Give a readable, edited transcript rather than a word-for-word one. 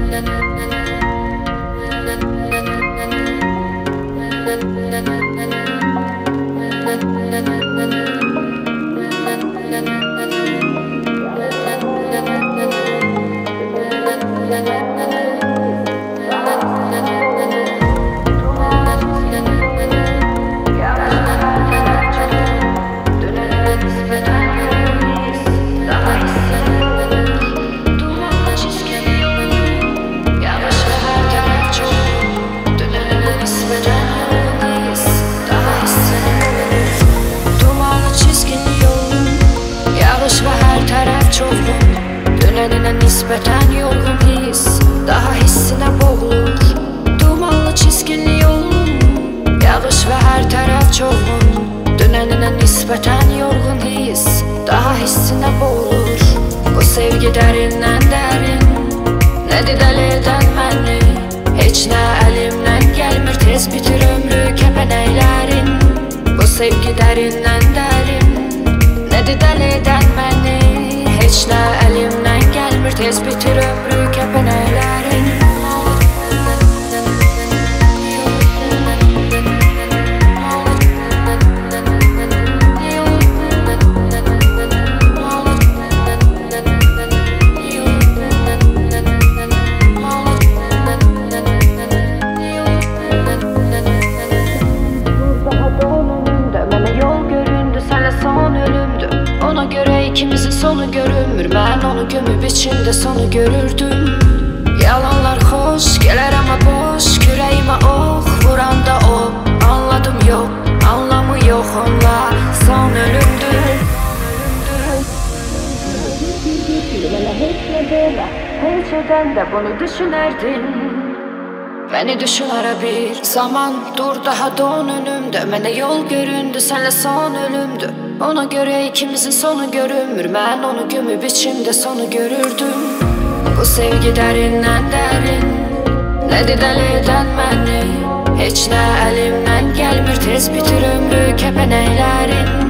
Nispeten yorgun his, daha hissine boğulur. Dumanlı çizgili yolun, yağış ve her taraf çoğun. Dönenine nispeten yorgun his, daha hissine boğulur. Bu sevgi derinden derin, nedir deli eden beni? Hiç ne elimden gelmir, tez bitir ömrü kepeneylerin. Bu sevgi derinden derin, nedir deli eden beni? Hiç ne elimden gelmir, tez bitir ömrü kepeneylerin. Ona göre ikimizin sonu görünmür. Ben onu gömüp içinde sonu görürdüm. Yalanlar hoş gelir ama boş, küreğime ok vuranda o. Anladım yok, anlamı yok onunla. Son ölümdür. Hiç eden de bunu düşünerdin. Beni düşün ara bir zaman, dur daha doğun önümde. Mene yol göründü, senle son ölümdü. Ona göre ikimizin sonu görünmür. Ben onu gömüp içimde sonu görürdüm. Bu sevgi derinden derin, nedir deli eden beni? Hiç ne elimden gelmir, tez bitir ömrü kepeneylerin.